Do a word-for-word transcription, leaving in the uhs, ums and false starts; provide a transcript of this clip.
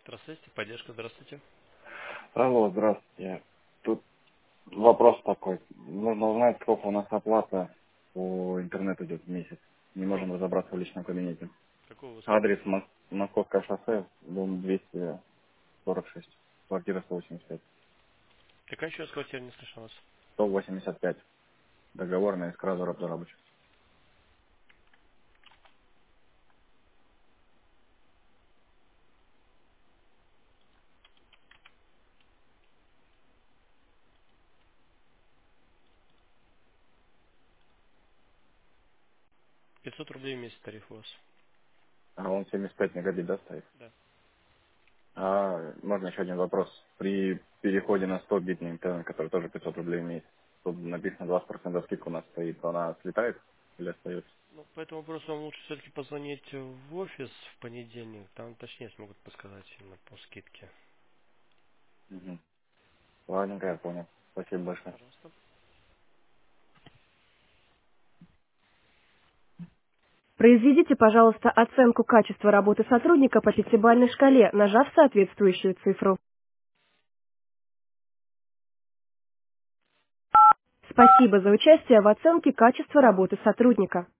Здравствуйте, поддержка, здравствуйте. Алло, здравствуйте. Тут вопрос такой. Нужно узнать, сколько у нас оплата по интернету идет в месяц. Не можем Какого, разобраться в личном кабинете. какого вы Адрес скабинета? Мос- Московское шоссе, дом двести сорок шесть, квартира сто восемьдесят пять. Какая еще раз квартира не слышал вас? сто восемьдесят пять. Договорная искра зарабочая. пятьсот рублей в месяц тариф у вас. А он семьдесят пять мегабит, да, стоит? Да. А можно еще один вопрос. При переходе на сто битный интернет, который тоже пятьсот рублей в месяц, тут написано двадцать процентов скидка у нас стоит, то она слетает или остается? Ну, по этому вопросу вам лучше все-таки позвонить в офис в понедельник. Там точнее смогут подсказать именно по скидке. Угу. Ладненько, я понял. Спасибо большое. Пожалуйста. Произведите, пожалуйста, оценку качества работы сотрудника по пятибалльной шкале, нажав соответствующую цифру. Спасибо за участие в оценке качества работы сотрудника.